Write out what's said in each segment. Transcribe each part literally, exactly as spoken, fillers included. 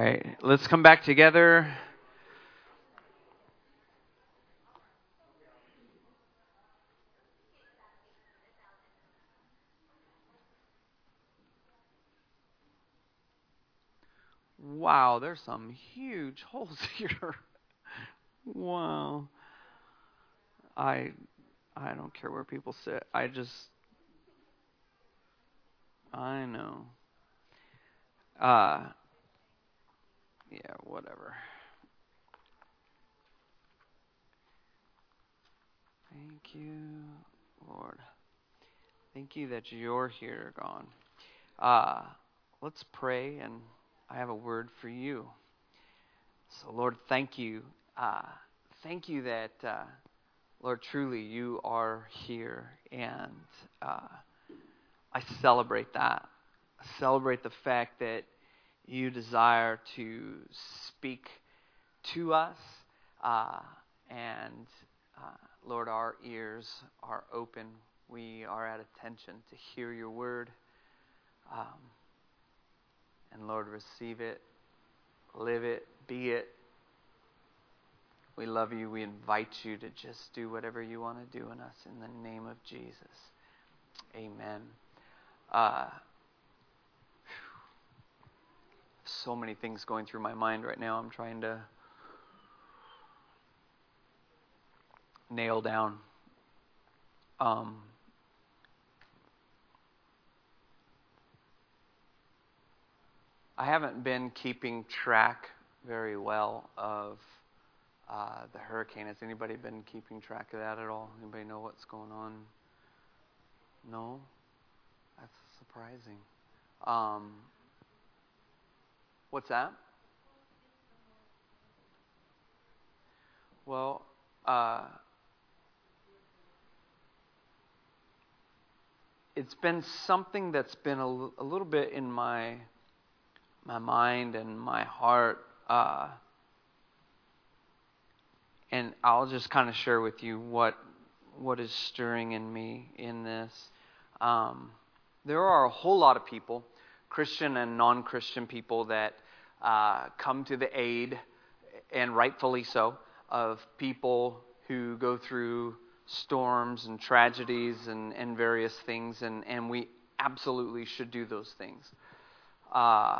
All right, let's come back together. Wow, there's some huge holes here. Wow. I I don't care where people sit. I just I know. Uh yeah, whatever. Thank you, Lord. Thank you that you're here, God. Uh let's pray, and I have a word for you. So Lord, thank you. Uh thank you that uh Lord, truly, you are here, and uh, I celebrate that. I celebrate the fact that you desire to speak to us, uh, and uh, Lord, our ears are open. We are at attention to hear your word, um, and Lord, receive it, live it, be it. We love you. We invite you to just do whatever you want to do in us in the name of Jesus. Amen. Uh, so many things going through my mind right now. I'm trying to nail down. Um, I haven't been keeping track very well of uh, the hurricane. Has anybody been keeping track of that at all? Anybody know what's going on? No? That's surprising. Um, what's that? Well, uh, it's been something that's been a, l- a little bit in my my mind and my heart, uh, and I'll just kind of share with you what what is stirring in me in this. Um, there are a whole lot of people, Christian and non-Christian people, that uh, come to the aid, and rightfully so, of people who go through storms and tragedies and, and various things, and, and we absolutely should do those things. Uh,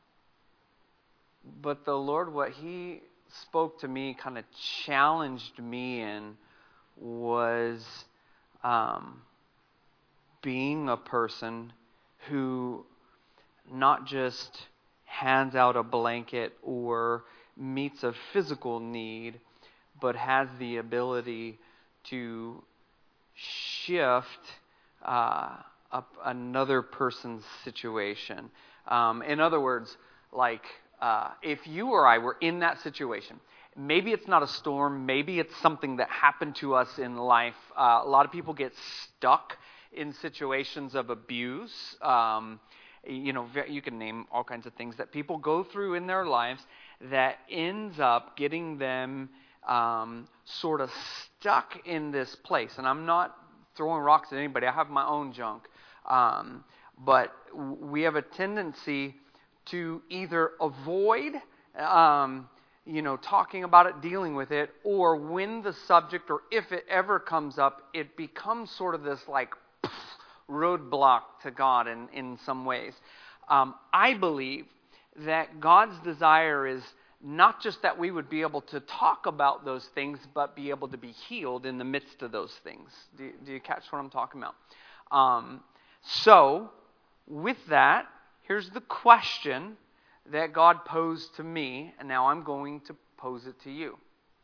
but the Lord, what He spoke to me, kind of challenged me in, was um, being a person who not just hands out a blanket or meets a physical need, but has the ability to shift uh, up another person's situation. Um, in other words, like uh, if you or I were in that situation, maybe it's not a storm, maybe it's something that happened to us in life. Uh, a lot of people get stuck in situations of abuse. Um, you know, you can name all kinds of things that people go through in their lives that ends up getting them um, sort of stuck in this place. And I'm not throwing rocks at anybody. I have my own junk. Um, but we have a tendency to either avoid, um, you know, talking about it, dealing with it, or when the subject, or if it ever comes up, it becomes sort of this like roadblock to God in, in some ways. Um, I believe that God's desire is not just that we would be able to talk about those things, but be able to be healed in the midst of those things. Do, do you catch what I'm talking about? Um, so, with that, here's the question that God posed to me, and now I'm going to pose it to you.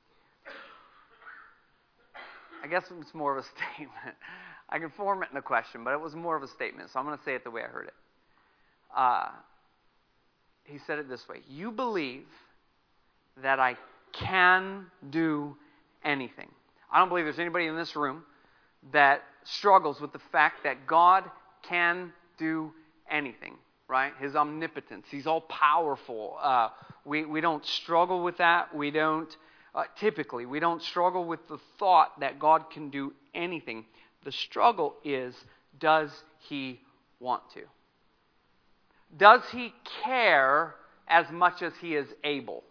I guess it's more of a statement. I can form it in a question, but it was more of a statement, so I'm going to say it the way I heard it. Uh, he said it this way: you believe that I can do anything. I don't believe there's anybody in this room that struggles with the fact that God can do anything, right? His omnipotence. He's all powerful. Uh, we, we don't struggle with that. We don't, uh, typically, we don't struggle with the thought that God can do anything. The struggle is, does He want to? Does He care as much as he is able?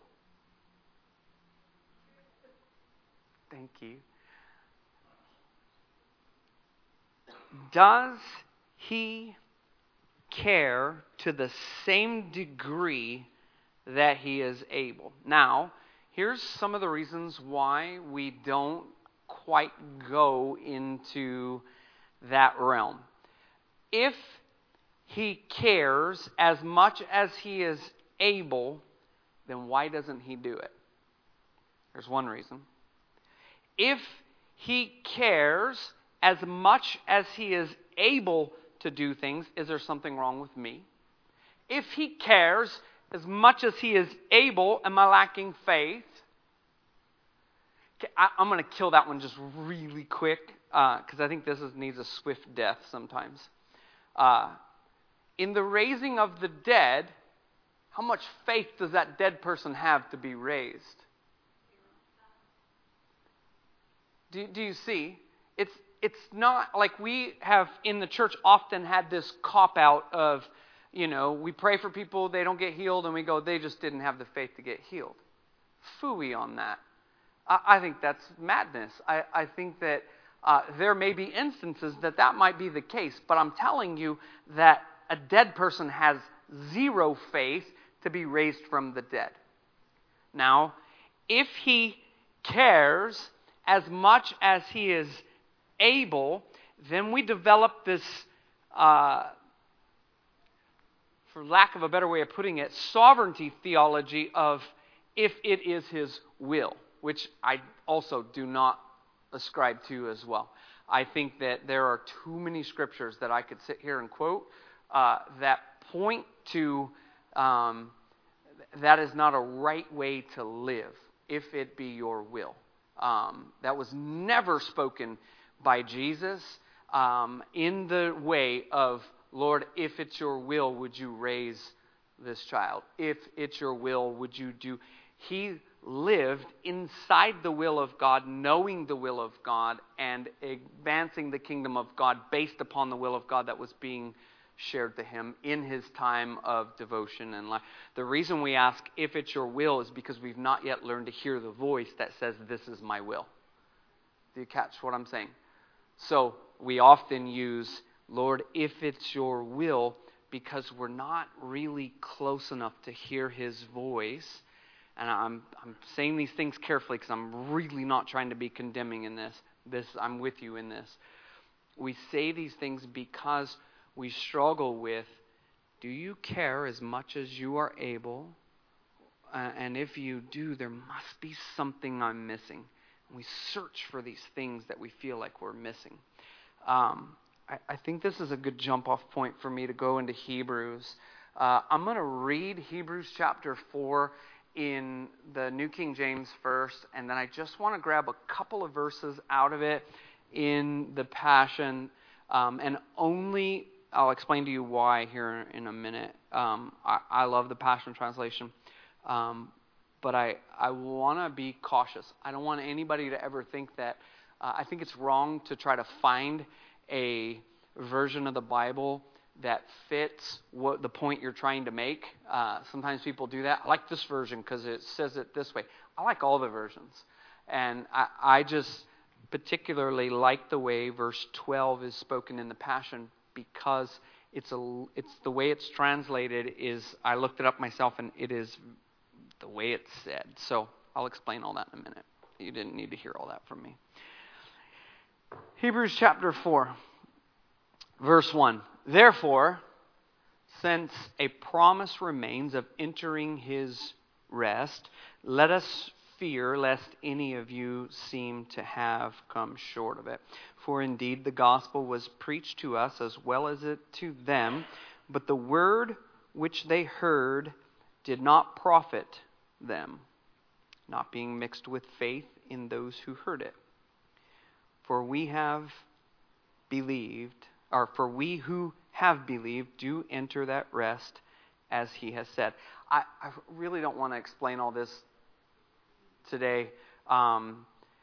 Thank you. Does he care to the same degree that he is able? Now, here's some of the reasons why we don't quite go into that realm. If he cares as much as he is able, then why doesn't he do it? There's one reason. If he cares as much as he is able to do things, is there something wrong with me? If he cares as much as he is able, am I lacking faith? Okay, I, I'm going to kill that one just really quick because uh, I think this is, needs a swift death sometimes. Uh, in the raising of the dead, how much faith does that dead person have to be raised? Do, do you see? It's it's not like we have in the church often had this cop-out of, you know, we pray for people, they don't get healed, and we go, they just didn't have the faith to get healed. Phooey on that. I, I think that's madness. I, I think that uh, there may be instances that that might be the case, but I'm telling you that a dead person has zero faith to be raised from the dead. Now, if he cares as much as he is able, then we develop this, uh, for lack of a better way of putting it, sovereignty theology of if it is his will, which I also do not ascribe to as well. I think that there are too many scriptures that I could sit here and quote uh, that point to um, that is not a right way to live, if it be your will. Um, that was never spoken by Jesus um, in the way of, Lord, if it's your will, would you raise this child? If it's your will, would you do... He lived inside the will of God, knowing the will of God, and advancing the kingdom of God based upon the will of God that was being shared to him in his time of devotion and life. The reason we ask if it's your will is because we've not yet learned to hear the voice that says, this is my will. Do you catch what I'm saying? So we often use, Lord, if it's your will, because we're not really close enough to hear his voice. And I'm I'm saying these things carefully because I'm really not trying to be condemning in this. This I'm with you in this. We say these things because we struggle with, do you care as much as you are able? Uh, and if you do, there must be something I'm missing. And we search for these things that we feel like we're missing. Um, I, I think this is a good jump-off point for me to go into Hebrews. Uh, I'm going to read Hebrews chapter four in the New King James first, and then I just want to grab a couple of verses out of it in the Passion, um, and only, I'll explain to you why here in a minute. Um, I, I love the Passion Translation, um, but I, I want to be cautious. I don't want anybody to ever think that, uh, I think it's wrong to try to find a version of the Bible that fits what the point you're trying to make. Uh, sometimes people do that. I like this version because it says it this way. I like all the versions. And I, I just particularly like the way verse twelve is spoken in the Passion because it's a, it's the way it's translated is, I looked it up myself and it is the way it's said. So I'll explain all that in a minute. You didn't need to hear all that from me. Hebrews chapter four, verse one. Therefore, since a promise remains of entering his rest, let us fear lest any of you seem to have come short of it. For indeed the gospel was preached to us as well as it to them, but the word which they heard did not profit them, not being mixed with faith in those who heard it. For we have believed, or for we who have believed do enter that rest, as he has said. I, I really don't want to explain all this today. Um,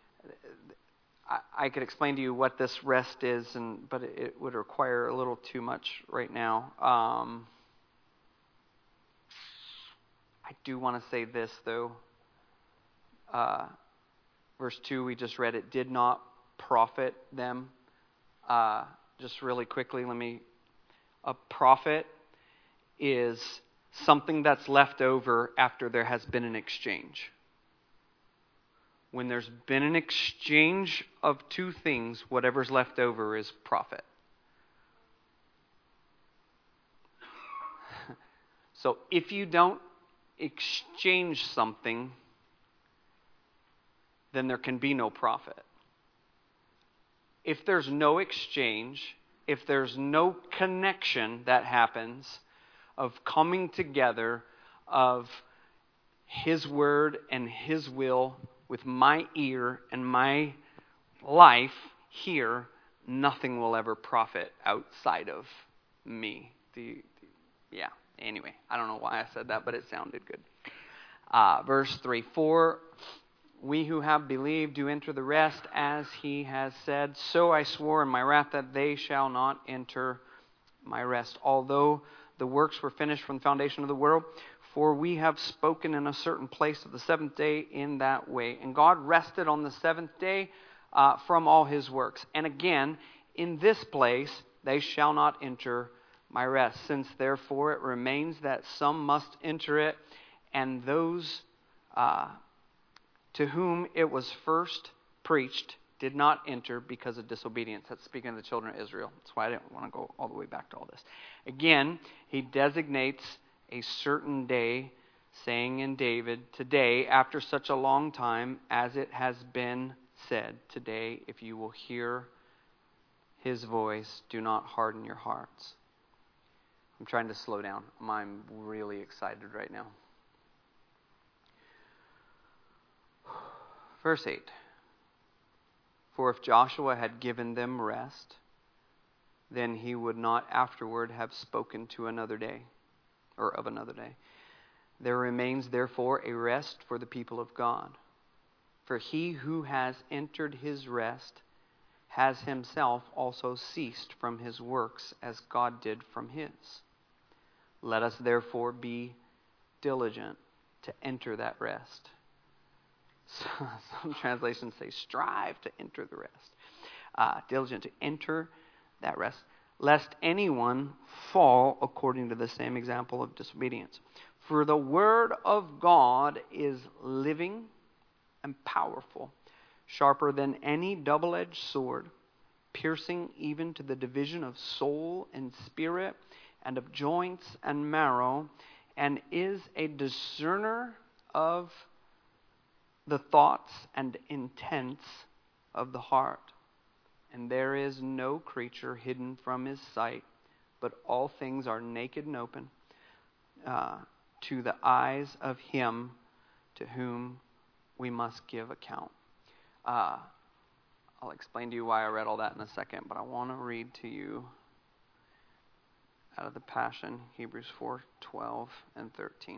I, I could explain to you what this rest is, and but it, it would require a little too much right now. Um, I do want to say this, though. Uh, verse two, we just read it, did not profit them. Uh, just really quickly, let me... A profit is something that's left over after there has been an exchange. When there's been an exchange of two things, whatever's left over is profit. So if you don't exchange something, then there can be no profit. If there's no exchange, if there's no connection that happens of coming together of His word and His will with my ear and my life here, nothing will ever profit outside of me. The, the, yeah, anyway, I don't know why I said that, but it sounded good. Uh, verse three, for we who have believed do enter the rest, as He has said, so I swore in my wrath that they shall not enter my rest, although the works were finished from the foundation of the world. For we have spoken in a certain place of the seventh day in that way. And God rested on the seventh day uh, from all His works. And again, in this place they shall not enter my rest. Since therefore it remains that some must enter it, and those uh, to whom it was first preached did not enter because of disobedience. That's speaking of the children of Israel. That's why I didn't want to go all the way back to all this. Again, He designates a certain day, saying in David, today, after such a long time, as it has been said, today, if you will hear His voice, do not harden your hearts. I'm trying to slow down. I'm really excited right now. Verse eight. For if Joshua had given them rest, then he would not afterward have spoken to another day, or of another day. There remains therefore a rest for the people of God. For he who has entered his rest has himself also ceased from his works as God did from his. Let us therefore be diligent to enter that rest. So, some translations say strive to enter the rest. Uh, diligent to enter that rest, lest anyone fall according to the same example of disobedience. For the word of God is living and powerful, sharper than any double-edged sword, piercing even to the division of soul and spirit, and of joints and marrow, and is a discerner of the thoughts and intents of the heart. And there is no creature hidden from His sight, but all things are naked and open uh, to the eyes of Him to whom we must give account. Uh, I'll explain to you why I read all that in a second, but I want to read to you out of the Passion, Hebrews four, twelve and thirteen.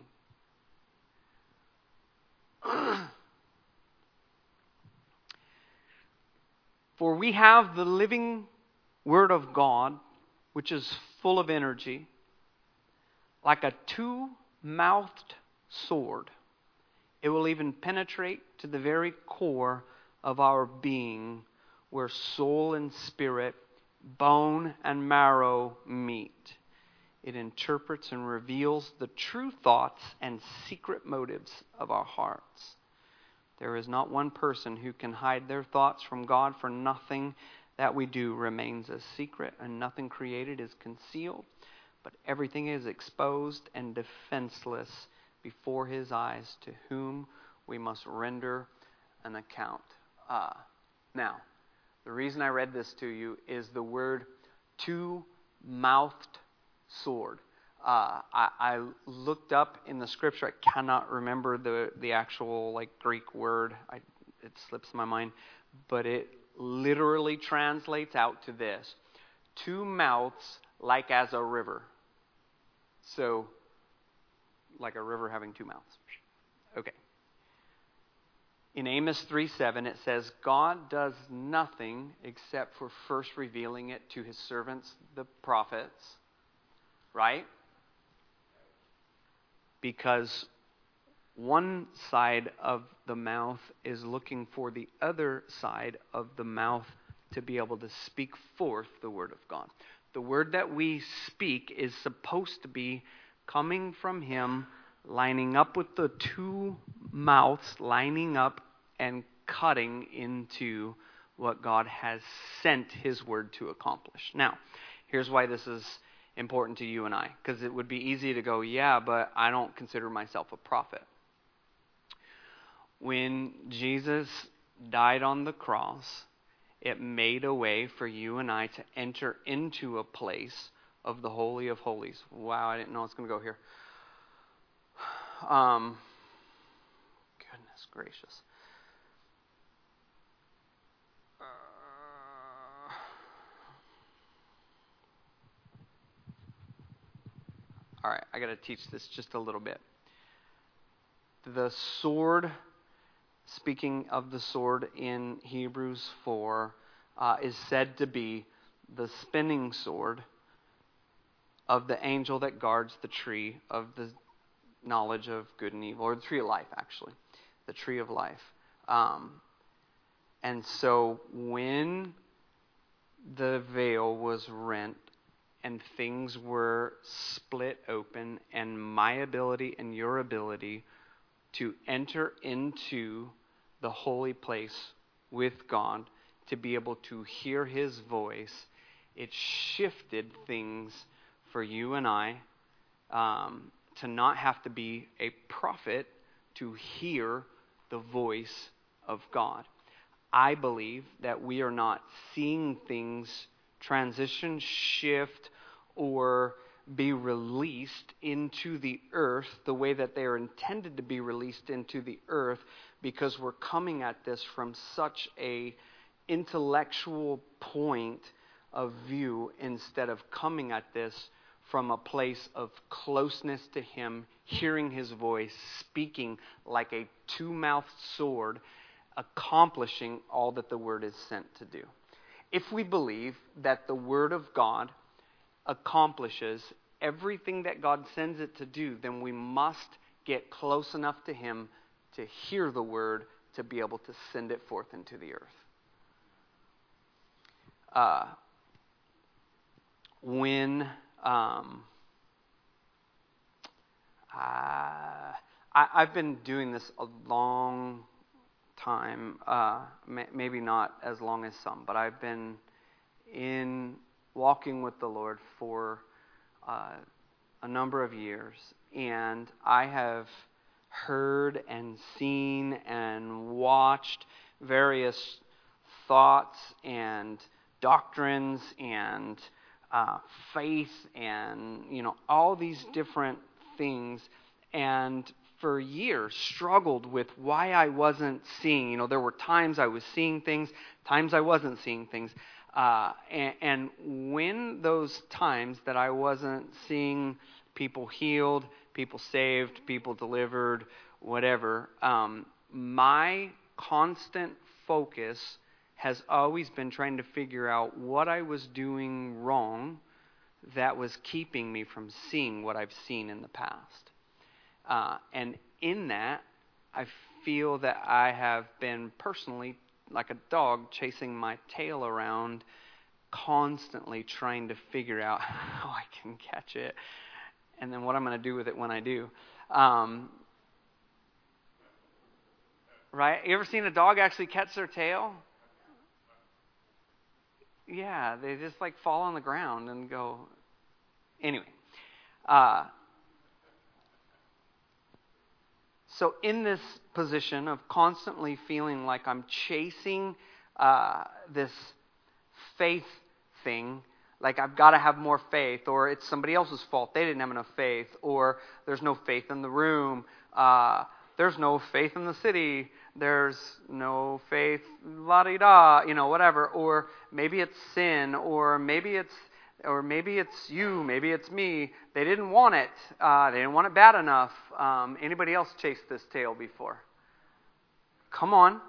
For we have the living Word of God, which is full of energy, like a two-mouthed sword. It will even penetrate to the very core of our being, where soul and spirit, bone and marrow meet. It interprets and reveals the true thoughts and secret motives of our hearts. There is not one person who can hide their thoughts from God, for nothing that we do remains a secret, and nothing created is concealed, but everything is exposed and defenseless before His eyes, to whom we must render an account. Uh, now, the reason I read this to you is the word two-mouthed sword. Uh, I, I looked up in the scripture. I cannot remember the, the actual like Greek word. I, it slips my mind. But it literally translates out to this. Two mouths like as a river. So, like a river having two mouths. Okay. In Amos three seven it says, God does nothing except for first revealing it to His servants, the prophets. Right? Because one side of the mouth is looking for the other side of the mouth to be able to speak forth the word of God. The word that we speak is supposed to be coming from Him, lining up with the two mouths, lining up and cutting into what God has sent His word to accomplish. Now, here's why this is important to you and I, because it would be easy to go, yeah, but I don't consider myself a prophet. When Jesus died on the cross, it made a way for you and I to enter into a place of the Holy of Holies. Wow, I didn't know I was going to go here. Um, goodness gracious. Uh, all right, I got to teach this just a little bit. The sword, speaking of the sword in Hebrews four, uh, is said to be the spinning sword of the angel that guards the tree of the knowledge of good and evil, or the tree of life, actually, the tree of life. Um, and so when the veil was rent and things were split open, and my ability and your ability to enter into the holy place with God, to be able to hear His voice, it shifted things for you and I, um, to not have to be a prophet to hear the voice of God. I believe that we are not seeing things transition, shift, or be released into the earth the way that they are intended to be released into the earth, because we're coming at this from such a intellectual point of view instead of coming at this from a place of closeness to Him, hearing His voice, speaking like a two-mouthed sword, accomplishing all that the Word is sent to do. If we believe that the Word of God accomplishes everything that God sends it to do, then we must get close enough to Him to hear the Word, to be able to send it forth into the earth. Uh, when um, uh, I, I've been doing this a long time, uh, may, maybe not as long as some, but I've been in walking with the Lord for uh, a number of years, and I have heard and seen and watched various thoughts and doctrines and uh, faith and, you know, all these different things, and for years struggled with why I wasn't seeing. You know, there were times I was seeing things, times I wasn't seeing things. Uh, and, and when those times that I wasn't seeing people healed, people saved, people delivered, whatever, um, my constant focus has always been trying to figure out what I was doing wrong that was keeping me from seeing what I've seen in the past. Uh, and in that, I feel that I have been personally like a dog chasing my tail around, constantly trying to figure out how I can catch it and then what I'm going to do with it when I do. Um, right? You ever seen a dog actually catch their tail? Yeah, they just like fall on the ground and go. Anyway. Uh, so in this position of constantly feeling like I'm chasing uh, this faith thing, like I've got to have more faith, or it's somebody else's fault, they didn't have enough faith, or there's no faith in the room, uh, there's no faith in the city, there's no faith, la-di-da, you know, whatever, or maybe it's sin, or maybe it's or maybe it's you, maybe it's me, they didn't want it, uh, they didn't want it bad enough. Um, anybody else chased this tail before? Come on.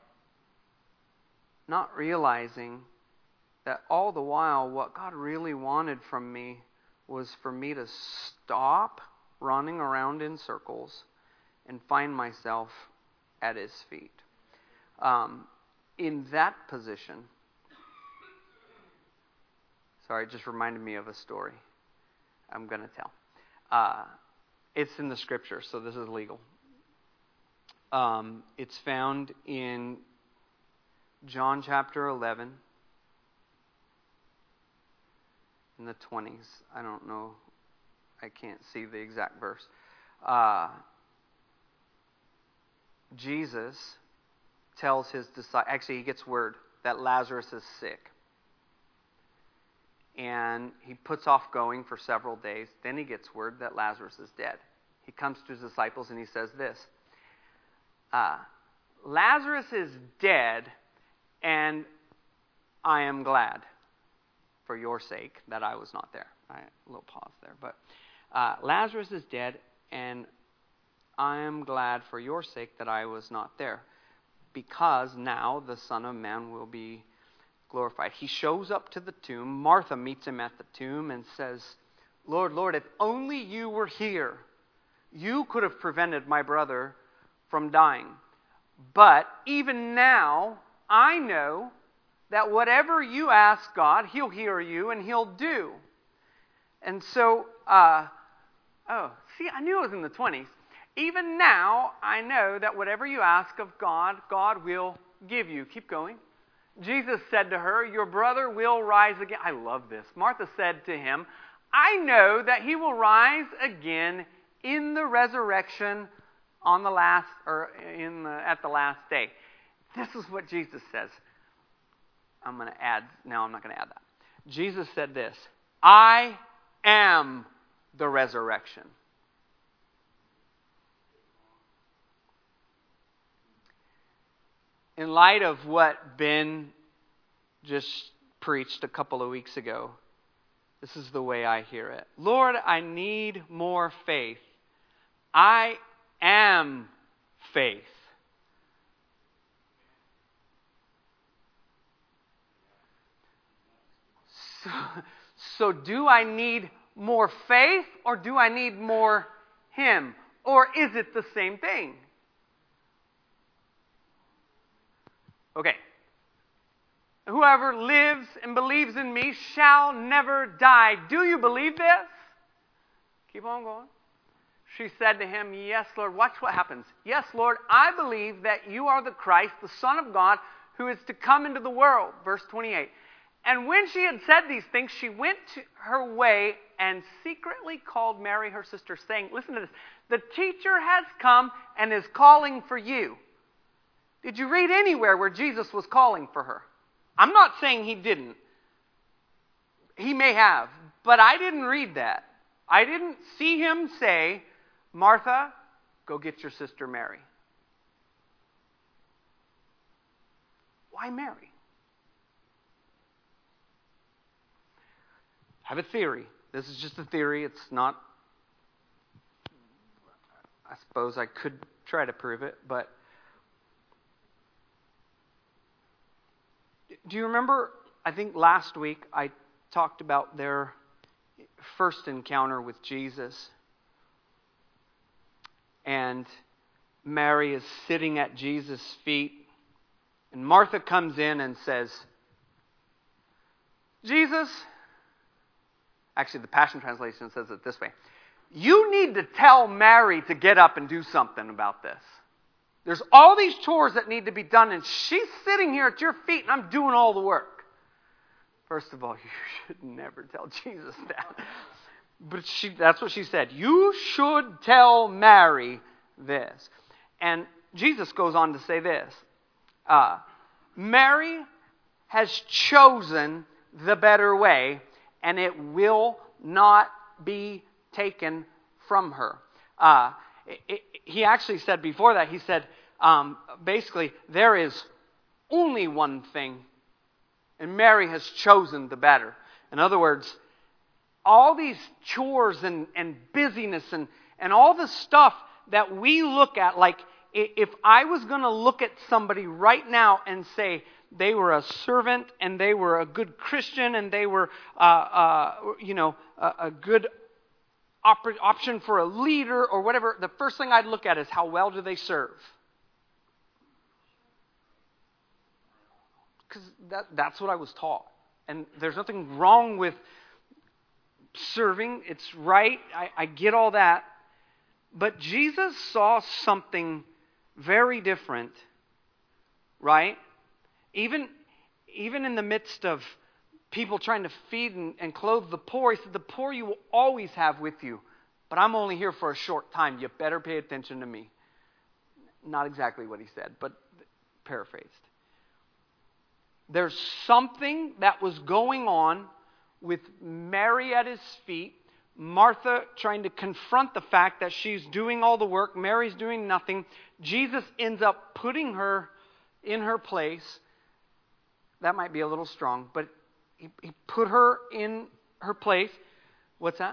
Not realizing that all the while what God really wanted from me was for me to stop running around in circles and find myself at his feet. Um, in that position, sorry, it just reminded me of a story I'm going to tell. Uh, it's in the scripture, so this is legal. Um, it's found in John chapter eleven, in the twenties. I don't know. I can't see the exact verse. Uh, Jesus tells his disciples, actually he gets word that Lazarus is sick. And he puts off going for several days. Then he gets word that Lazarus is dead. He comes to his disciples and he says this, uh, Lazarus is dead, and I am glad for your sake that I was not there. Right, a little pause there. But uh, Lazarus is dead, and I am glad for your sake that I was not there, because now the Son of Man will be glorified. He shows up to the tomb. Martha meets him at the tomb and says, Lord, Lord, if only you were here, you could have prevented my brother from dying. But even now, I know that whatever you ask God, he'll hear you and he'll do. And so, uh, oh, see, I knew it was in the twenties. Even now, I know that whatever you ask of God, God will give you. Keep going. Jesus said to her, your brother will rise again. I love this. Martha said to him, I know that he will rise again in the resurrection on the last, or in the, at the last day. This is what Jesus says. I'm going to add, now I'm not going to add that. Jesus said this, I am the resurrection. In light of what Ben just preached a couple of weeks ago, this is the way I hear it. Lord, I need more faith. I am faith. So, so do I need more faith, or do I need more Him? Or is it the same thing? Okay. Whoever lives and believes in me shall never die. Do you believe this? Keep on going. She said to him, yes, Lord. Watch what happens. Yes, Lord, I believe that you are the Christ, the Son of God, who is to come into the world. Verse twenty-eight. And when she had said these things, she went to her way and secretly called Mary, her sister, saying, listen to this. The teacher has come and is calling for you. Did you read anywhere where Jesus was calling for her? I'm not saying he didn't. He may have. But I didn't read that. I didn't see him say, Martha, go get your sister Mary. Why Mary? I have a theory. This is just a theory. It's not, I suppose I could try to prove it, but do you remember, I think last week I talked about their first encounter with Jesus. And Mary is sitting at Jesus' feet. And Martha comes in and says, Jesus, actually the Passion Translation says it this way, you need to tell Mary to get up and do something about this. There's all these chores that need to be done, and she's sitting here at your feet, and I'm doing all the work. First of all, you should never tell Jesus that. But she, that's what she said. You should tell Mary this. And Jesus goes on to say this. Uh, Mary has chosen the better way, and it will not be taken from her. Uh, it, it, he actually said before that, he said, um, basically, there is only one thing, and Mary has chosen the better. In other words, all these chores and, and busyness and, and all the stuff that we look at, like if I was going to look at somebody right now and say they were a servant and they were a good Christian and they were, uh, uh, you know, a, a good op- option for a leader or whatever, the first thing I'd look at is how well do they serve? Because that, that's what I was taught. And there's nothing wrong with serving. It's right. I, I get all that. But Jesus saw something very different, right? Even, even in the midst of people trying to feed and, and clothe the poor, he said, the poor you will always have with you, but I'm only here for a short time. You better pay attention to me. Not exactly what he said, but paraphrased. There's something that was going on with Mary at his feet, Martha trying to confront the fact that she's doing all the work, Mary's doing nothing. Jesus ends up putting her in her place. That might be a little strong, but he, he put her in her place. What's that?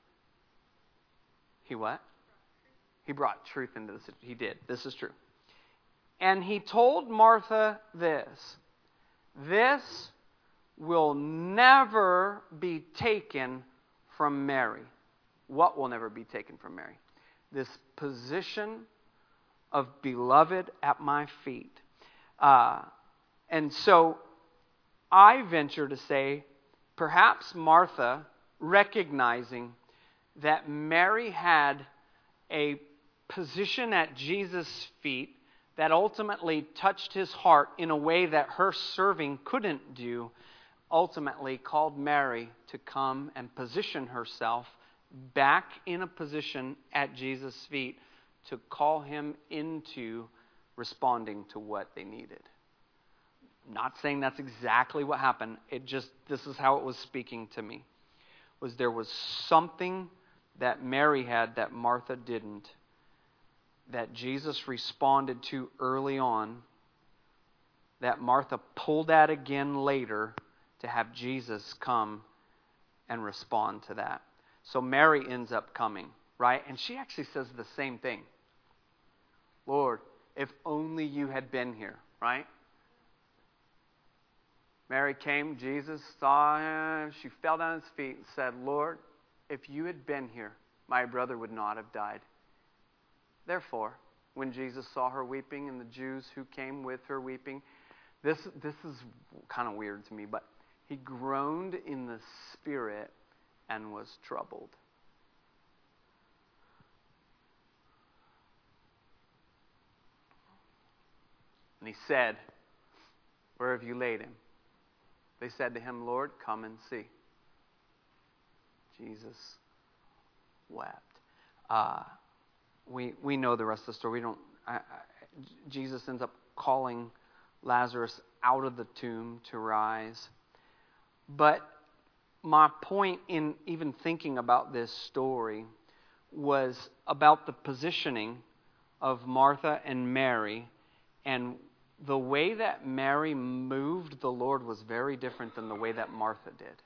He what? He brought truth into this. He did. This is true. And he told Martha this. This will never be taken from Mary. What will never be taken from Mary? This position of beloved at my feet. Uh, and so I venture to say, perhaps Martha, recognizing that Mary had a position at Jesus' feet that ultimately touched his heart in a way that her serving couldn't do, ultimately called Mary to come and position herself back in a position at Jesus' feet to call him into responding to what they needed. Not saying that's exactly what happened. It just, this is how it was speaking to me. Was there was something that Mary had that Martha didn't, that Jesus responded to early on, that Martha pulled at again later to have Jesus come and respond to that. So Mary ends up coming, right? And she actually says the same thing. Lord, if only you had been here, right? Mary came, Jesus saw him, she fell down at his feet and said, Lord, if you had been here, my brother would not have died. Therefore, when Jesus saw her weeping and the Jews who came with her weeping, this, this is kind of weird to me, but he groaned in the spirit and was troubled. And he said, where have you laid him? They said to him, Lord, come and see. Jesus wept. Uh, we we know the rest of the story. We don't. I, I, Jesus ends up calling Lazarus out of the tomb to rise. But my point in even thinking about this story was about the positioning of Martha and Mary, and the way that Mary moved the Lord was very different than the way that Martha did.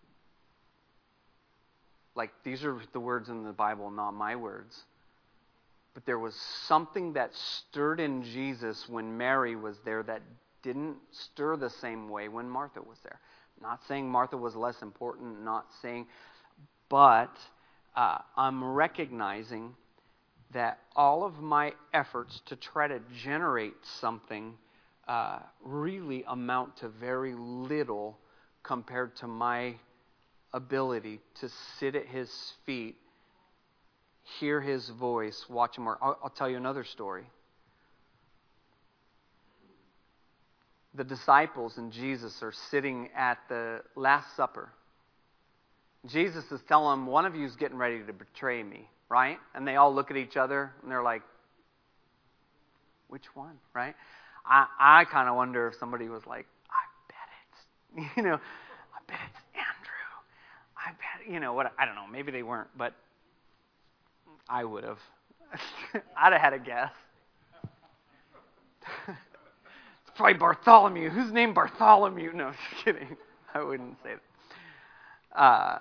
Like, these are the words in the Bible, not my words. But there was something that stirred in Jesus when Mary was there that didn't stir the same way when Martha was there. Not saying Martha was less important, not saying, but uh, I'm recognizing that all of my efforts to try to generate something uh, really amount to very little compared to my ability to sit at his feet, hear his voice, watch him work. I'll, I'll tell you another story. The disciples and Jesus are sitting at the Last Supper. Jesus is telling them, one of you is getting ready to betray me, right? And they all look at each other and they're like, which one, right? I, I kind of wonder if somebody was like, I bet it's, you know, I bet it's Andrew. I bet, you know, what, I don't know, maybe they weren't, but I would have. I'd have had a guess. It's probably Bartholomew. Who's named Bartholomew? No, just kidding. I wouldn't say that. Uh,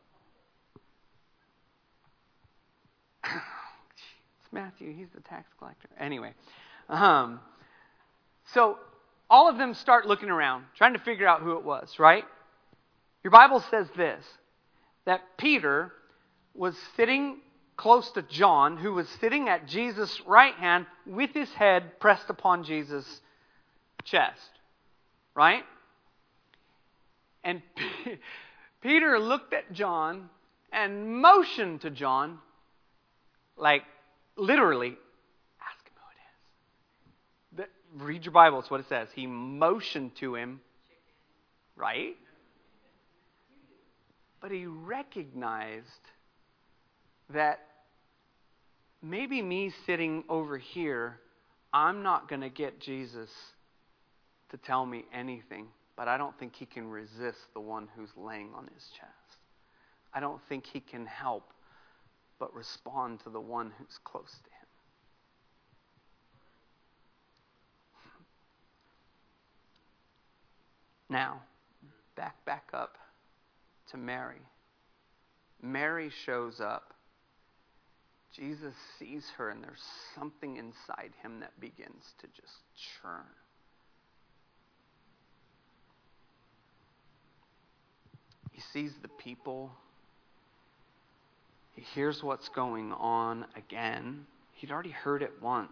it's Matthew. He's the tax collector. Anyway. Um, so all of them start looking around, trying to figure out who it was, right? Your Bible says this, that Peter was sitting close to John, who was sitting at Jesus' right hand with his head pressed upon Jesus' chest. Right? And Peter looked at John and motioned to John, like literally, ask him who it is. The, read your Bible, it's what it says. He motioned to him, right? But he recognized that maybe me sitting over here, I'm not going to get Jesus to tell me anything. But I don't think he can resist the one who's laying on his chest. I don't think he can help but respond to the one who's close to him. Now, back back up to Mary. Mary shows up. Jesus sees her, and there's something inside him that begins to just churn. He sees the people. He hears what's going on again. He'd already heard it once.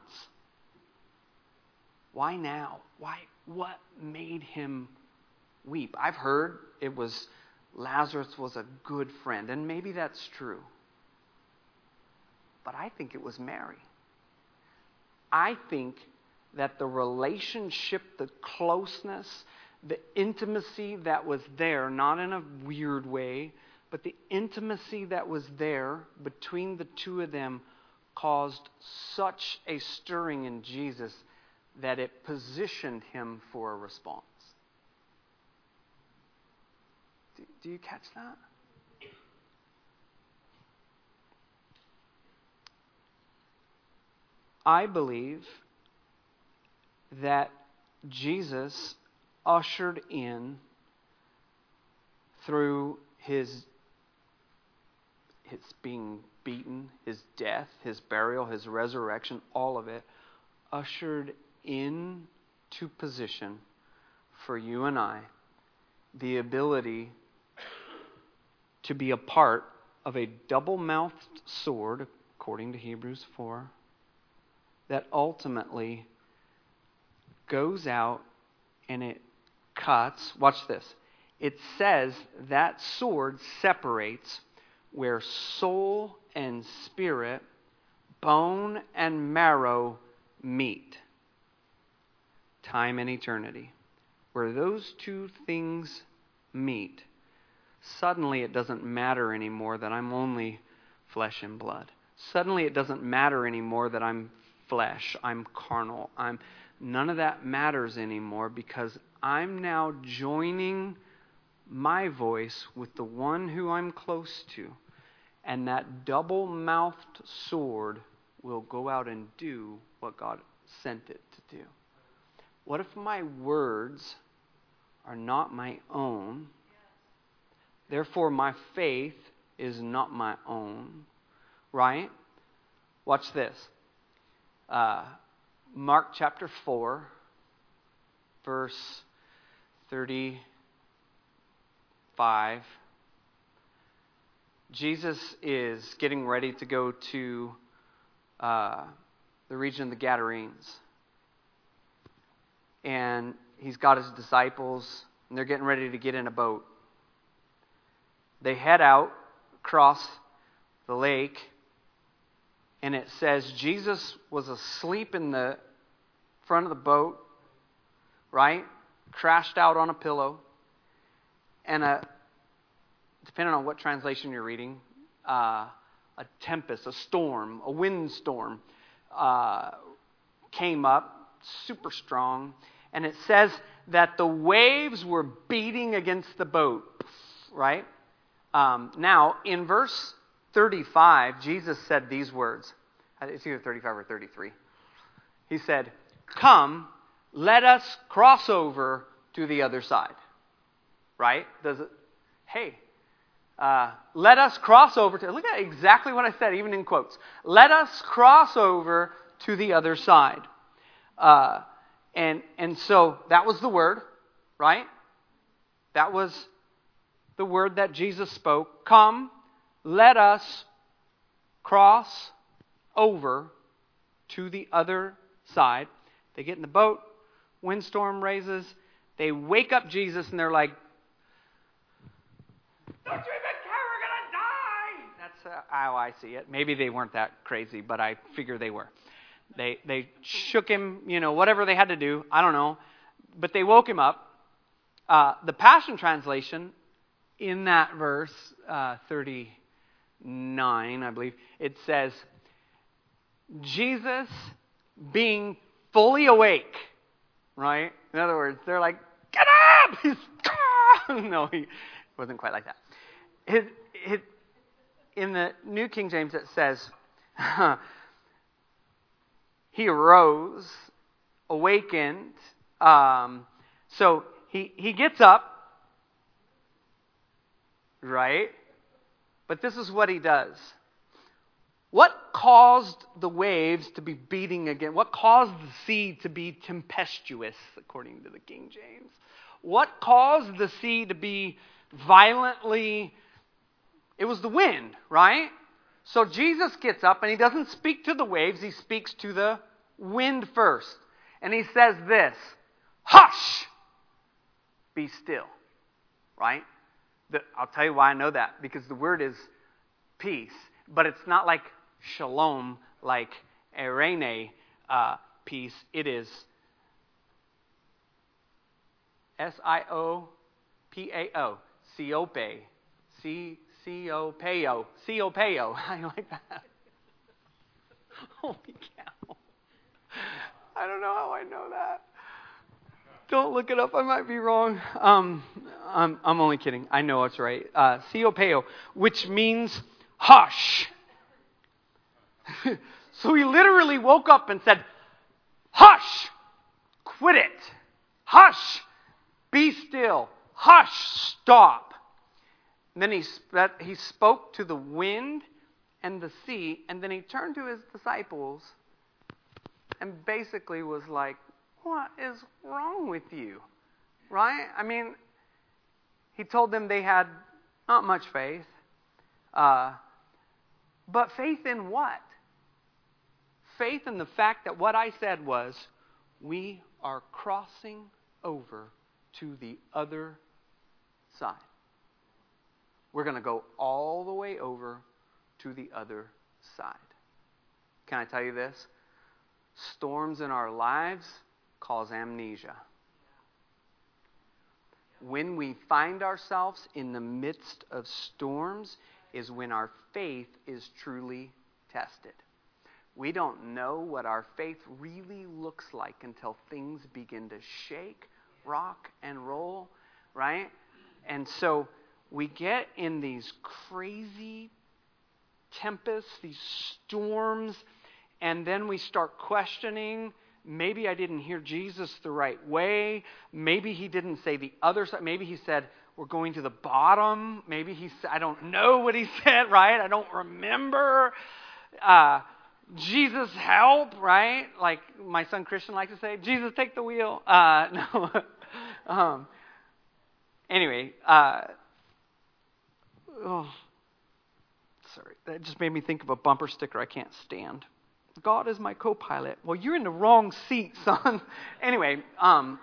Why now? Why? What made him weep? I've heard it was Lazarus was a good friend, and maybe that's true. But I think it was Mary. I think that the relationship, the closeness, the intimacy that was there, not in a weird way, but the intimacy that was there between the two of them caused such a stirring in Jesus that it positioned him for a response. Do, do you catch that? I believe that Jesus ushered in through his his being beaten, his death, his burial, his resurrection, all of it, ushered into position for you and I the ability to be a part of a double-mouthed sword, according to Hebrews four, that ultimately goes out and it cuts. Watch this. It says that sword separates where soul and spirit, bone and marrow meet. Time and eternity. Where those two things meet, suddenly it doesn't matter anymore that I'm only flesh and blood. Suddenly it doesn't matter anymore that I'm flesh, I'm carnal, I'm none of that matters anymore, because I'm now joining my voice with the one who I'm close to. And that double-mouthed sword will go out and do what God sent it to do. What if my words are not my own? Therefore, my faith is not my own. Right? Watch this. Uh, Mark chapter four, verse thirty-five. Jesus is getting ready to go to uh, the region of the Gadarenes. And he's got his disciples, and they're getting ready to get in a boat. They head out across the lake, and it says Jesus was asleep in the front of the boat, right? Crashed out on a pillow. And a, depending on what translation you're reading, uh, a tempest, a storm, a windstorm uh, came up, super strong. And it says that the waves were beating against the boat, right? Um, now, in verse thirty-five, Jesus said these words. It's either thirty-five or thirty-three. He said, "Come, let us cross over to the other side." Right? Does it? Hey, uh, let us cross over to. Look at exactly what I said, even in quotes. Let us cross over to the other side. Uh, and and so that was the word, right? That was the word that Jesus spoke. Come, let us cross over to the other side. They get in the boat, windstorm raises, they wake up Jesus and they're like, "Don't you even care, we're going to die!" That's uh, how I see it. Maybe they weren't that crazy, but I figure they were. They they shook him, you know, whatever they had to do, I don't know. But they woke him up. Uh, the Passion Translation, in that verse, uh, thirty-nine, I believe, it says, Jesus being fully awake, right? In other words, they're like, "Get up!" He's, no, he wasn't quite like that. His, his, in the New King James, it says, he arose, awakened. Um, so he, he gets up, right? But this is what he does. What caused the waves to be beating again? What caused the sea to be tempestuous, according to the King James? What caused the sea to be violently... It was the wind, right? So Jesus gets up and he doesn't speak to the waves. He speaks to the wind first. And he says this, "Hush! Be still." Right? The, I'll tell you why I know that. Because the word is peace. But it's not like shalom, like eirene uh, peace. It is S I O P A O. Siope. C C O P O. C O P O. I like that. Holy cow. I don't know how I know that. Don't look it up. I might be wrong. Um, I'm, I'm only kidding. I know it's right. Uh, C O P O, which means hush. So he literally woke up and said, "Hush! Quit it! Hush! Be still! Hush! Stop!" And then he, sp- he spoke to the wind and the sea, and then he turned to his disciples and basically was like, "What is wrong with you?" Right? I mean, he told them they had not much faith. Uh, but faith in what? Faith in the fact that what I said was, we are crossing over to the other side. We're going to go all the way over to the other side. Can I tell you this? Storms in our lives cause amnesia. When we find ourselves in the midst of storms is when our faith is truly tested. We don't know what our faith really looks like until things begin to shake, rock, and roll, right? And so we get in these crazy tempests, these storms, and then we start questioning, maybe I didn't hear Jesus the right way. Maybe he didn't say the other side. Maybe he said, we're going to the bottom. Maybe he said, I don't know what he said, right? I don't remember. Uh, Jesus, help, right? Like my son Christian likes to say, Jesus, take the wheel. Uh, no. um, anyway, uh, oh, sorry. That just made me think of a bumper sticker I can't stand. God is my co-pilot. Well, you're in the wrong seat, son. Anyway, um,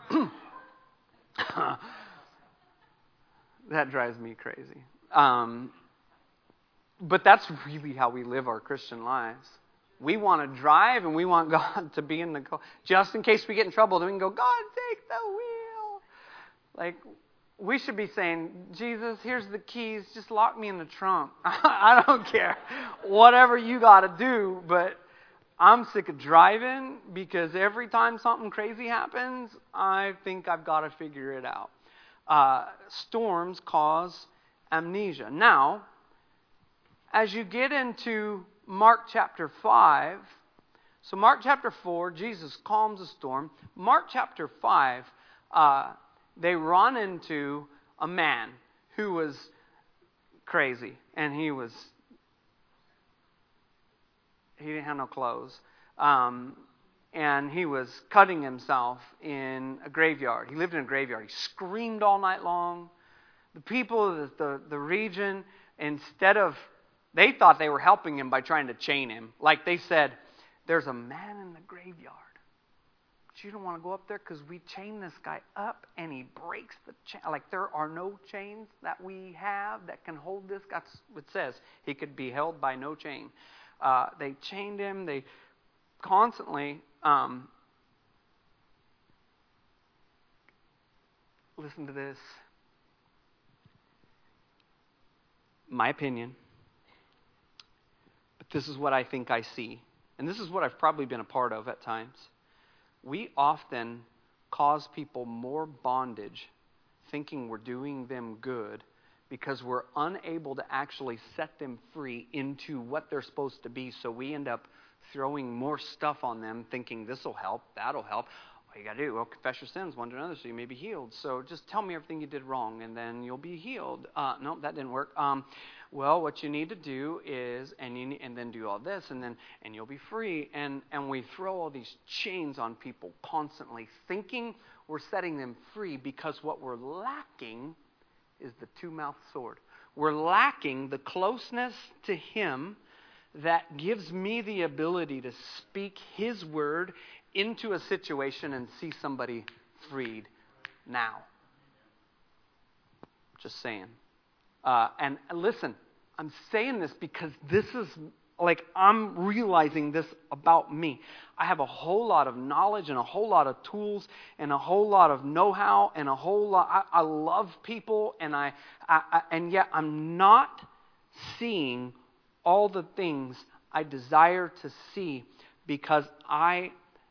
that drives me crazy. Um, but that's really how we live our Christian lives. We want to drive and we want God to be in the car. Just in case we get in trouble, then we can go, God, take the wheel. Like, we should be saying, Jesus, here's the keys. Just lock me in the trunk. I don't care. Whatever you got to do, but I'm sick of driving because every time something crazy happens, I think I've got to figure it out. Uh, storms cause amnesia. Now, as you get into Mark chapter five, so Mark chapter four, Jesus calms the storm. Mark chapter five, uh, they run into a man who was crazy, and he was he didn't have no clothes, um, and he was cutting himself in a graveyard. He lived in a graveyard. He screamed all night long. The people of the, the, the region, instead of They thought they were helping him by trying to chain him. Like they said, there's a man in the graveyard. But you don't want to go up there because we chain this guy up and he breaks the chain. Like there are no chains that we have that can hold this guy. That's what it says. He could be held by no chain. Uh, they chained him. They constantly... Um, listen to this. My opinion. But this is what I think I see. And this is what I've probably been a part of at times. We often cause people more bondage thinking we're doing them good because we're unable to actually set them free into what they're supposed to be. So we end up throwing more stuff on them thinking this will help, that'll help. All you got to do, well, confess your sins one to another so you may be healed. So just tell me everything you did wrong and then you'll be healed. Uh, no, that didn't work. Um, well, what you need to do is, and you need, and then do all this, and then and you'll be free. And, and we throw all these chains on people constantly, thinking we're setting them free because what we're lacking is the two-mouthed sword. We're lacking the closeness to Him that gives me the ability to speak His word into a situation and see somebody freed now. Just saying. Uh, and listen, I'm saying this because this is like I'm realizing this about me. I have a whole lot of knowledge and a whole lot of tools and a whole lot of know-how and a whole lot. I, I love people and I, I, I and yet I'm not seeing all the things I desire to see because I.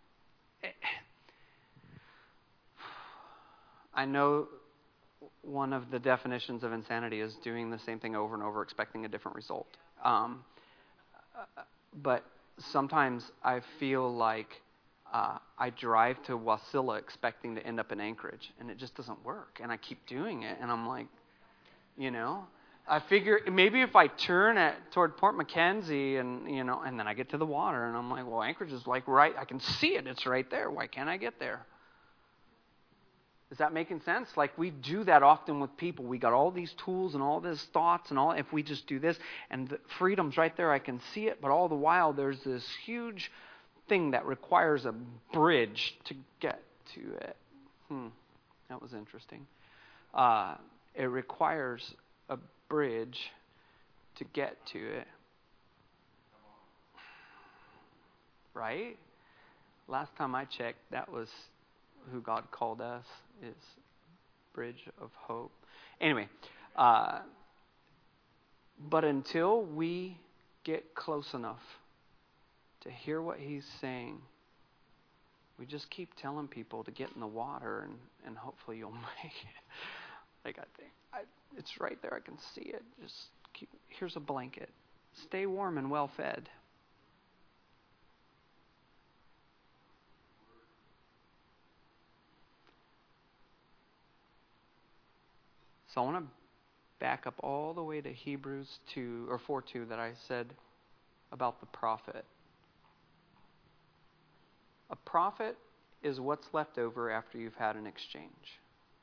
I know one of the definitions of insanity is doing the same thing over and over, expecting a different result. Um, but sometimes I feel like uh, I drive to Wasilla expecting to end up in Anchorage, and it just doesn't work. And I keep doing it, and I'm like, you know, I figure maybe if I turn at toward Port Mackenzie, and you know, and then I get to the water, and I'm like, well, Anchorage is like right. I can see it; it's right there. Why can't I get there? Is that making sense? Like we do that often with people. We got all these tools and all these thoughts and all. If we just do this, and the freedom's right there, I can see it. But all the while, there's this huge thing that requires a bridge to get to it. Hmm, that was interesting. Uh, it requires a bridge to get to it. Right? Last time I checked, that was who God called us, is Bridge of Hope. Anyway, uh, but until we get close enough to hear what He's saying, we just keep telling people to get in the water and, and hopefully you'll make it. Like I think I, it's right there. I can see it. Just keep. Here's a blanket. Stay warm and well fed. So I want to back up all the way to Hebrews two or four two that I said about the prophet. A prophet is what's left over after you've had an exchange.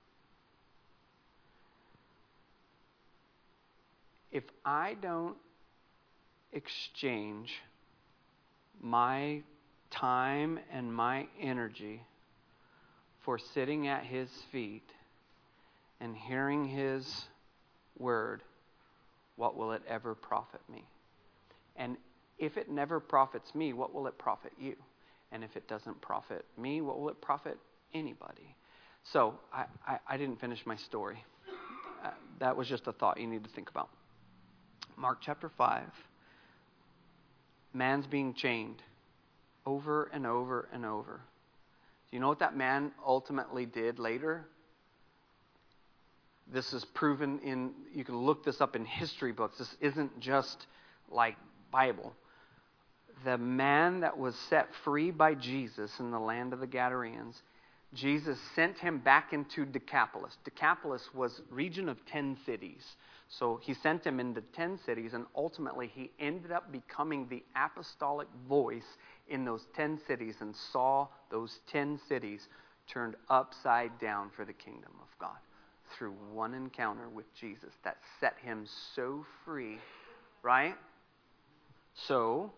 If I don't exchange my time and my energy for sitting at His feet and hearing His word, what will it ever profit me? And if it never profits me, what will it profit you? And if it doesn't profit me, what will it profit anybody? So I, I, I didn't finish my story. Uh, that was just a thought you need to think about. Mark chapter five. Man's being chained over and over and over. Do you know what that man ultimately did later? This is proven in, you can look this up in history books. This isn't just like Bible. The man that was set free by Jesus in the land of the Gadarenes, Jesus sent him back into Decapolis. Decapolis was a region of ten cities. So He sent him into ten cities, and ultimately He ended up becoming the apostolic voice in those ten cities and saw those ten cities turned upside down for the kingdom of God through one encounter with Jesus that set him so free, right? So,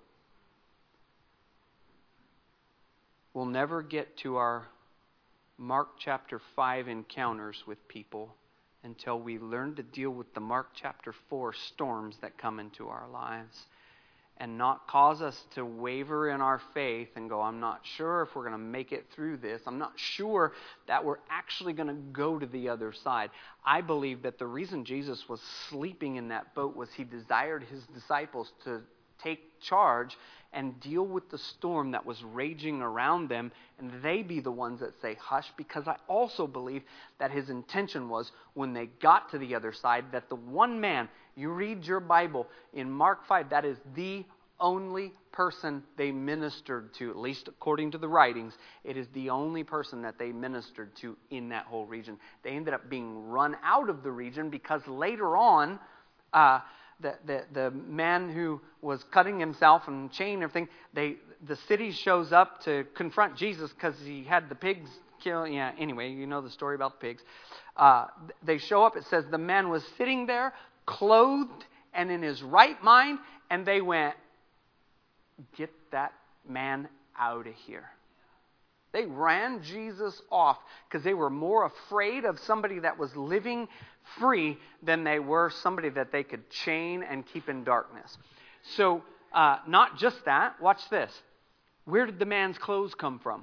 we'll never get to our Mark chapter five encounters with people until we learn to deal with the Mark chapter four storms that come into our lives and not cause us to waver in our faith and go, I'm not sure if we're going to make it through this. I'm not sure that we're actually going to go to the other side. I believe that the reason Jesus was sleeping in that boat was he desired his disciples to take charge and deal with the storm that was raging around them, and they be the ones that say hush, because I also believe that his intention was when they got to the other side that the one man, you read your Bible in Mark five, that is the only person they ministered to, at least according to the writings. It is the only person that they ministered to in that whole region. They ended up being run out of the region because later on, uh, The, the the man who was cutting himself and chain and everything, they the city shows up to confront Jesus because he had the pigs kill. Yeah, anyway, you know the story about the pigs. Uh, they show up. It says the man was sitting there, clothed and in his right mind, and they went, "Get that man out of here." They ran Jesus off because they were more afraid of somebody that was living free than they were somebody that they could chain and keep in darkness. So, uh, not just that. Watch this. Where did the man's clothes come from?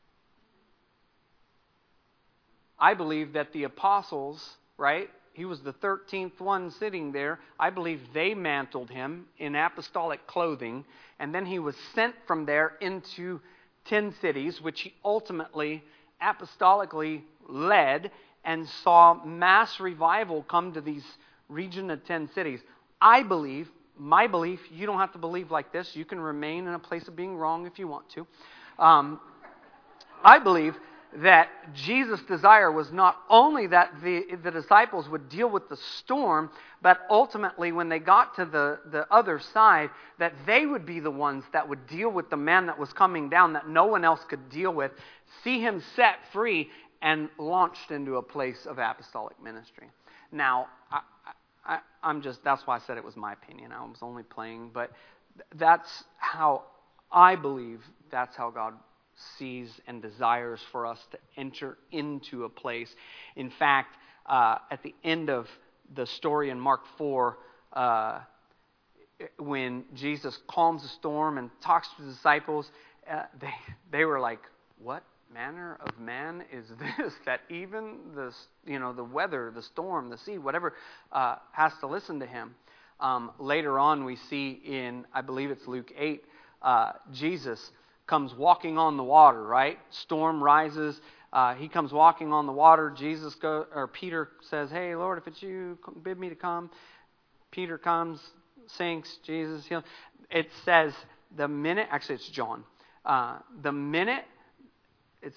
I believe that the apostles, right? He was the thirteenth one sitting there. I believe they mantled him in apostolic clothing. And then he was sent from there into ten cities, which he ultimately apostolically led and saw mass revival come to these region of ten cities. I believe, my belief, you don't have to believe like this. You can remain in a place of being wrong if you want to. Um, I believe that Jesus' desire was not only that the, the disciples would deal with the storm, but ultimately when they got to the, the other side, that they would be the ones that would deal with the man that was coming down that no one else could deal with, see him set free, and launched into a place of apostolic ministry. Now, I, I, I'm just, that's why I said it was my opinion. I was only playing, but that's how I believe that's how God sees and desires for us to enter into a place. In fact, uh, at the end of the story in Mark four, uh, when Jesus calms the storm and talks to the disciples, uh, they they were like, "What manner of man is this that even the you know the weather, the storm, the sea, whatever uh, has to listen to him?" Um, later on, we see in I believe it's Luke eight, uh, Jesus comes walking on the water, right? Storm rises. Uh, he comes walking on the water. Jesus go, or Peter says, "Hey, Lord, if it's you, bid me to come." Peter comes, sinks. Jesus heals. It says the minute, actually it's John. Uh, the minute, it's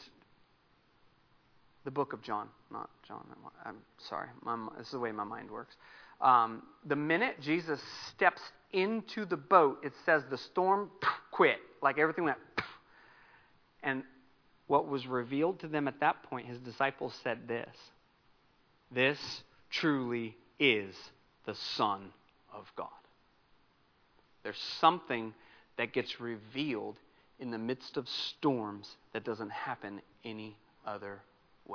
the book of John, not John. I'm sorry. My, this is the way my mind works. Um, the minute Jesus steps into the boat, it says the storm quit. Like everything went. And what was revealed to them at that point, his disciples said this: "This truly is the Son of God." There's something that gets revealed in the midst of storms that doesn't happen any other way.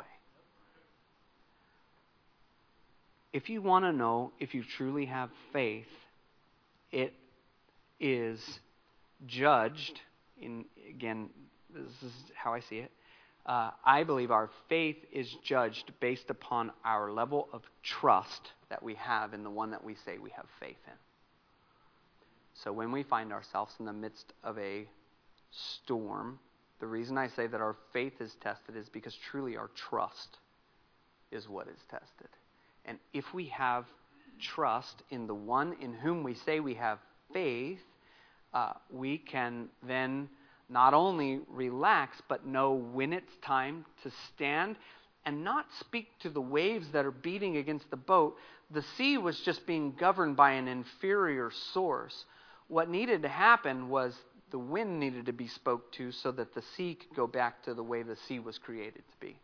If you want to know if you truly have faith, it is judged in, again, this is how I see it. Uh, I believe our faith is judged based upon our level of trust that we have in the one that we say we have faith in. So when we find ourselves in the midst of a storm, the reason I say that our faith is tested is because truly our trust is what is tested. And if we have trust in the one in whom we say we have faith, uh, we can then not only relax, but know when it's time to stand and not speak to the waves that are beating against the boat. The sea was just being governed by an inferior source. What needed to happen was the wind needed to be spoke to so that the sea could go back to the way the sea was created to be.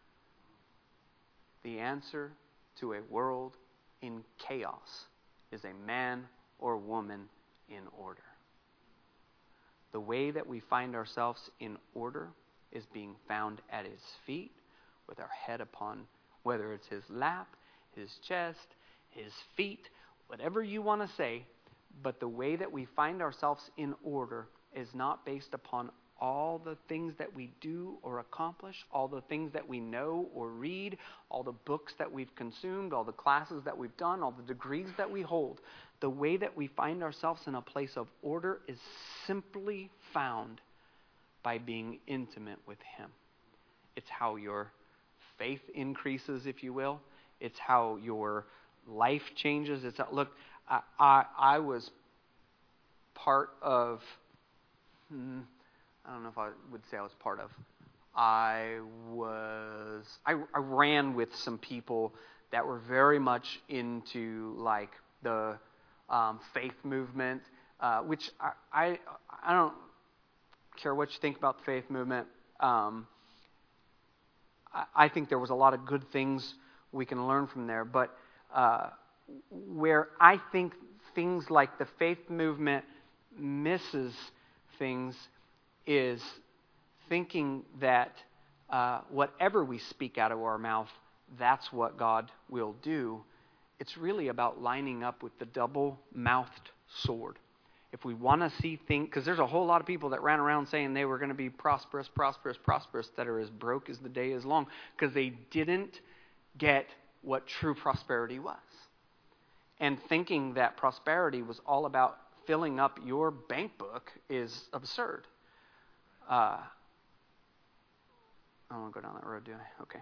The answer to a world in chaos is a man or woman in order. The way that we find ourselves in order is being found at his feet with our head upon, whether it's his lap, his chest, his feet, whatever you want to say. But the way that we find ourselves in order is not based upon all the things that we do or accomplish, all the things that we know or read, all the books that we've consumed, all the classes that we've done, all the degrees that we hold. The way that we find ourselves in a place of order is simply found by being intimate with him. It's how your faith increases, if you will. It's how your life changes. It's how, look, I, I, I was part of, hmm, I don't know if I would say I was part of. I was, I, I ran with some people that were very much into like the um, faith movement, uh, which I, I, I don't care what you think about the faith movement. Um, I, I think there was a lot of good things we can learn from there, but uh, where I think things like the faith movement misses things is thinking that uh, whatever we speak out of our mouth, that's what God will do. It's really about lining up with the double-mouthed sword. If we want to see things, because there's a whole lot of people that ran around saying they were going to be prosperous, prosperous, prosperous, that are as broke as the day is long, because they didn't get what true prosperity was. And thinking that prosperity was all about filling up your bank book is absurd. Uh, I don't want to go down that road, do I? Okay.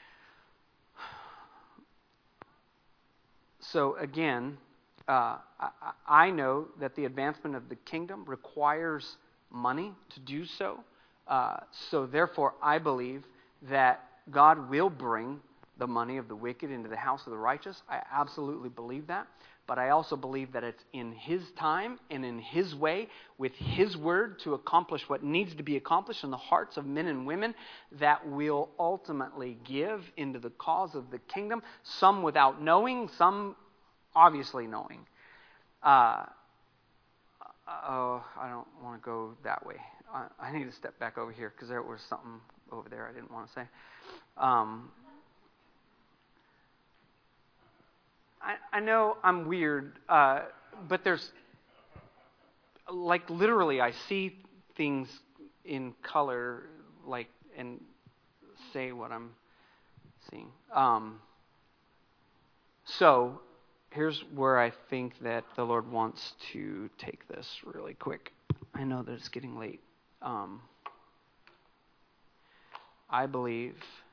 So again, uh, I, I know that the advancement of the kingdom requires money to do so. Uh, so therefore, I believe that God will bring the money of the wicked into the house of the righteous. I absolutely believe that. But I also believe that it's in his time and in his way, with his word, to accomplish what needs to be accomplished in the hearts of men and women that will ultimately give into the cause of the kingdom, some without knowing, some obviously knowing. Uh, oh, I don't want to go that way. I, I need to step back over here because there was something over there I didn't want to say. Um, I, I know I'm weird, uh, but there's, like, literally, I see things in color, like, and say what I'm seeing. Um, so, here's where I think that the Lord wants to take this really quick. I know that it's getting late. Um, I believe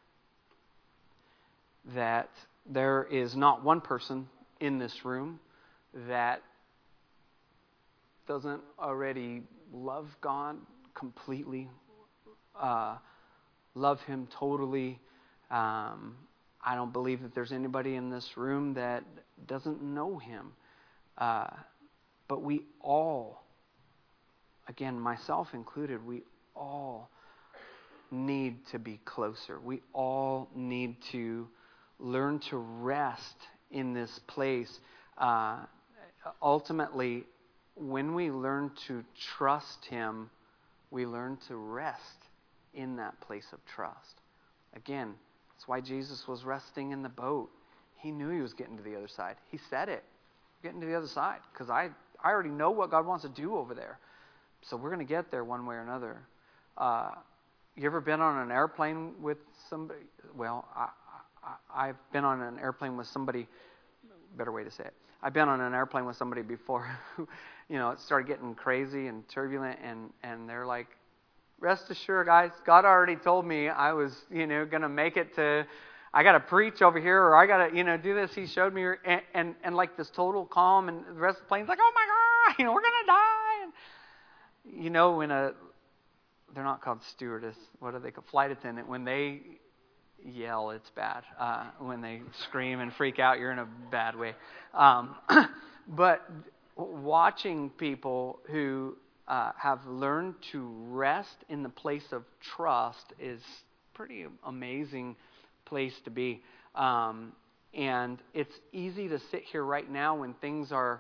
that there is not one person in this room that doesn't already love God completely, uh, love him totally. Um, I don't believe that there's anybody in this room that doesn't know him. Uh, but we all, again, myself included, we all need to be closer. We all need to learn to rest in this place. Uh, ultimately, when we learn to trust him, we learn to rest in that place of trust. Again, that's why Jesus was resting in the boat. He knew he was getting to the other side. He said it, getting to the other side, because I, I already know what God wants to do over there. So we're going to get there one way or another. Uh, you ever been on an airplane with somebody? Well, I, I, I've been on an airplane with somebody, better way to say it. I've been on an airplane with somebody before who, you know, it started getting crazy and turbulent, and, and they're like, rest assured, guys, God already told me I was, you know, going to make it to, I got to preach over here, or I got to, you know, do this. He showed me, and, and, and like this total calm, and the rest of the plane's like, oh my God, you know, we're going to die. And, you know, when a, they're not called stewardess, what are they called? Flight attendant. When they yell, it's bad. Uh, when they scream and freak out, you're in a bad way. Um, but watching people who uh, have learned to rest in the place of trust is pretty amazing place to be. Um, and it's easy to sit here right now when things are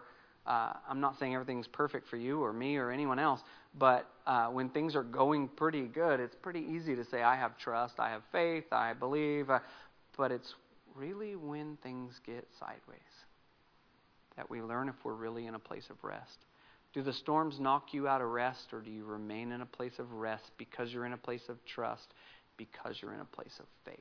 uh, I'm not saying everything's perfect for you or me or anyone else, but uh, when things are going pretty good, it's pretty easy to say, I have trust, I have faith, I believe. Uh, but it's really when things get sideways that we learn if we're really in a place of rest. Do the storms knock you out of rest, or do you remain in a place of rest because you're in a place of trust, because you're in a place of faith?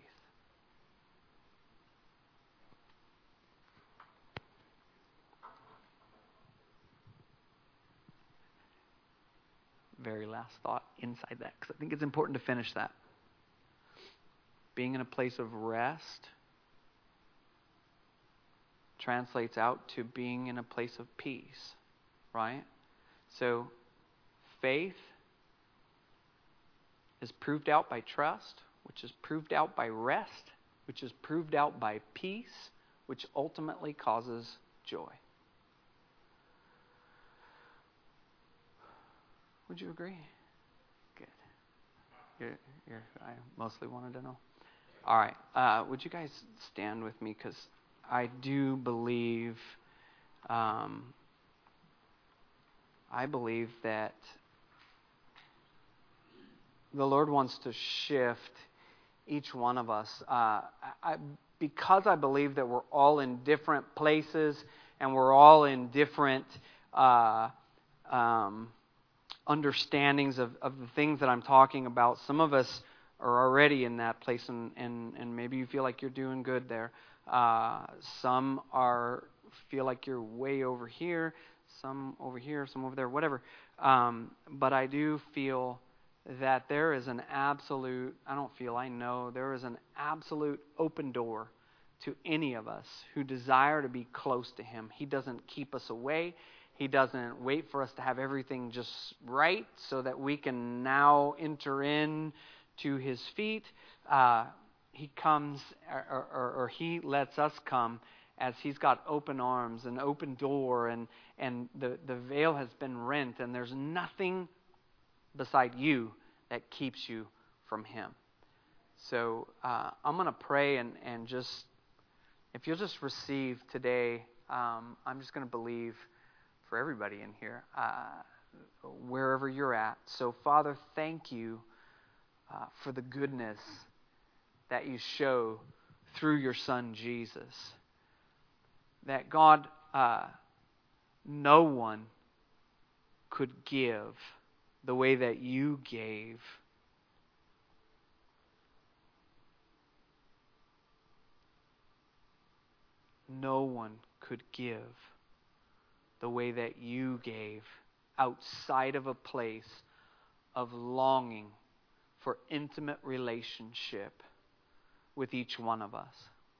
Very last thought inside that, because I think it's important to finish that. Being in a place of rest translates out to being in a place of peace, right? So faith is proved out by trust, which is proved out by rest, which is proved out by peace, which ultimately causes joy. Would you agree? Good. You're, you're, I mostly wanted to know. All right. Uh, would you guys stand with me? Because I do believe, um, I believe that the Lord wants to shift each one of us. Uh, I, because I believe that we're all in different places and we're all in different uh, um, understandings of, of the things that I'm talking about. Some of us are already in that place, and, and, and maybe you feel like you're doing good there. Uh, some are feel like you're way over here, some over here, some over there, whatever. Um, but I do feel that there is an absolute, I don't feel, I know, there is an absolute open door to any of us who desire to be close to Him. He doesn't keep us away. He doesn't wait for us to have everything just right so that we can now enter in to His feet. Uh, he comes, or, or, or He lets us come as He's got open arms, an open door, and, and the, the veil has been rent, and there's nothing beside you that keeps you from Him. So uh, I'm going to pray, and, and just, if you'll just receive today, um, I'm just going to believe for everybody in here, uh, wherever you're at. So Father, thank you uh, for the goodness that you show through your Son Jesus. That God, uh, no one could give the way that you gave. No one could give the way that you gave outside of a place of longing for intimate relationship with each one of us.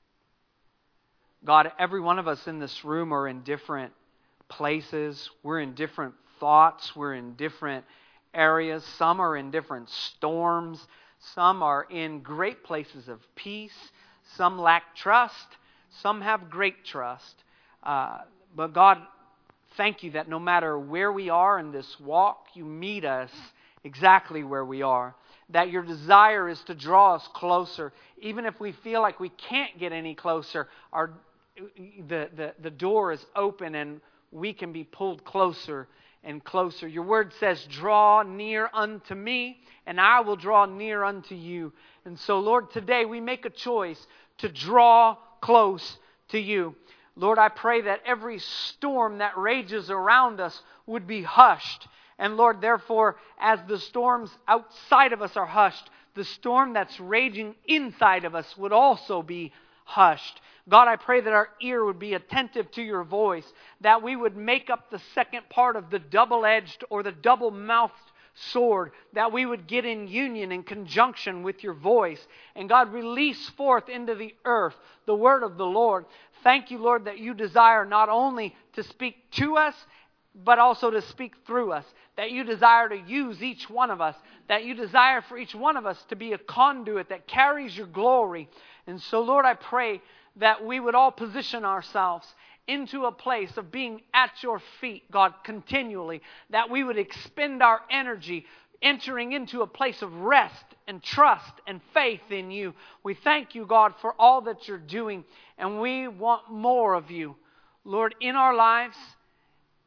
God, every one of us in this room are in different places. We're in different thoughts. We're in different areas. Some are in different storms. Some are in great places of peace. Some lack trust. Some have great trust. Uh, but God, thank you that no matter where we are in this walk, you meet us exactly where we are. That your desire is to draw us closer. Even if we feel like we can't get any closer, our, the, the, the door is open and we can be pulled closer and closer. Your word says, draw near unto me, and I will draw near unto you. And so, Lord, today we make a choice to draw close to you. Lord, I pray that every storm that rages around us would be hushed. And Lord, therefore, as the storms outside of us are hushed, the storm that's raging inside of us would also be hushed. God, I pray that our ear would be attentive to your voice, that we would make up the second part of the double-edged or the double-mouthed sword, that we would get in union and conjunction with your voice. And God, release forth into the earth the word of the Lord. Thank you, Lord, that you desire not only to speak to us, but also to speak through us. That you desire to use each one of us. That you desire for each one of us to be a conduit that carries your glory. And so, Lord, I pray that we would all position ourselves into a place of being at your feet, God, continually. That we would expend our energy entering into a place of rest and trust and faith in you. We thank you, God, for all that you're doing. And we want more of you, Lord, in our lives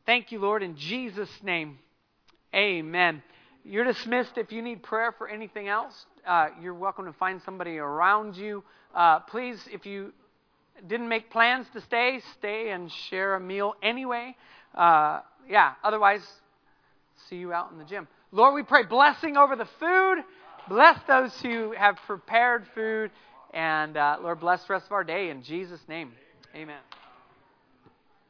Thank you, Lord, in Jesus' name. Amen. You're dismissed. If you need prayer for anything else, uh, you're welcome to find somebody around you. Uh, please, if you didn't make plans to stay, stay and share a meal anyway. Uh, yeah, otherwise, see you out in the gym. Lord, we pray blessing over the food. Bless those who have prepared food. And uh, Lord, bless the rest of our day in Jesus' name. Amen.